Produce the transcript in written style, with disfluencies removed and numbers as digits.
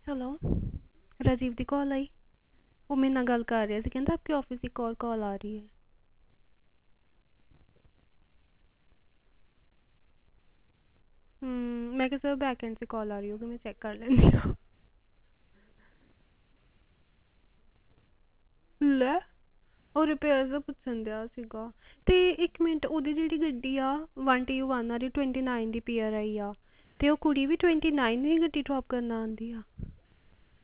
Hello, Rajiv ਦੀ ਕਾਲ ਆਈ। ਉਹ ਮੇਰੇ ਨਾਲ ਗੱਲ ਕਰ ਰਿਹਾ ਸੀ, ਕਹਿੰਦਾ आपके ऑफिस की कॉल कॉल आ रही है। मैं किहा सर बैक एंड से कॉल आ रही होगी, मैं चेक कर लेंदी ਹਾਂ। ਲੈ, ਉਹ ਰਿਪੇਅਰ ਦਾ ਪੁੱਛਣ ਦਿਆ ਸੀਗਾ। ਤੇ ਇੱਕ ਮਿੰਟ, ਉਹਦੀ ਜਿਹੜੀ ਗੱਡੀ ਆ 1TU1 ਵਾਲੀ 29 ਦੀ ਪੀਆਰ ਆਈ ਆ, ਤੇ ਉਹ ਕੁੜੀ ਵੀ 29 ਦੀ ਗੱਡੀ ਡ੍ਰੌਪ ਕਰਨ ਆਉਂਦੀ ਆ।